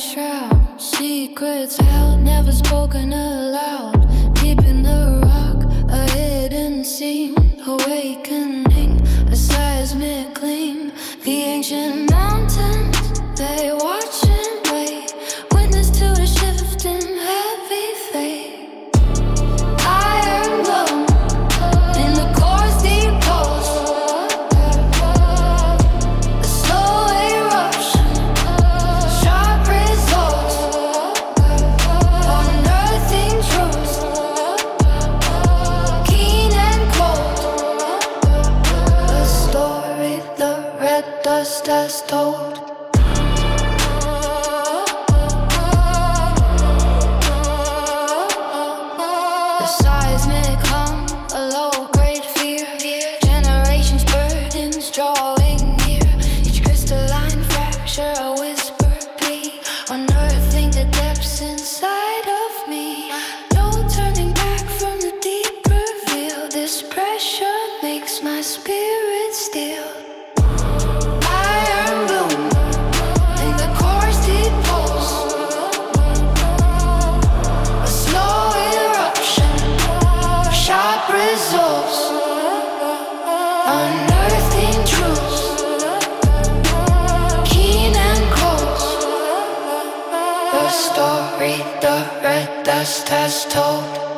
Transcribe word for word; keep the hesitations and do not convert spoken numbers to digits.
shroud. Secrets held, never spoken aloud. Deep in the rock, a hidden scene. Awakening, a seismic gleam. The ancient mountains, they watch and wait. Witness to the shifting heavy fate. Iron glow in the core's deep pulse. A slow eruption, sharp results. Unearthing truths, keen and cold. The story the red dust has told. The seismic hum, a low-grade fear. Generations burdens drawing near. Each crystalline fracture, a whispered plea. Unearthing the depths inside of me. No turning back from the deep reveal. This pressure makes my spirit still. Iron bloom in the core's deep pulse. A slow eruption, sharp results. Unearthing truths, keen and cold. The story the red dust has told.